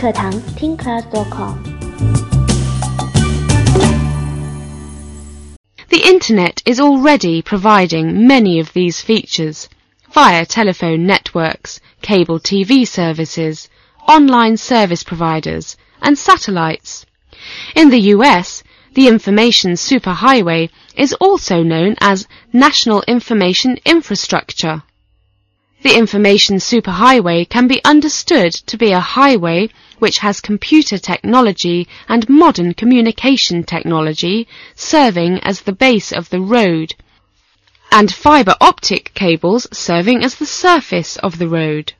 课堂听 class.com。 The Internet is already providing many of these features via telephone networks, cable TV services, online service providers, and satellites. In the US, the information superhighway is also known as National Information Infrastructure. The information superhighway can be understood to be a highway which has computer technology and modern communication technology serving as the base of the road, and fibre optic cables serving as the surface of the road.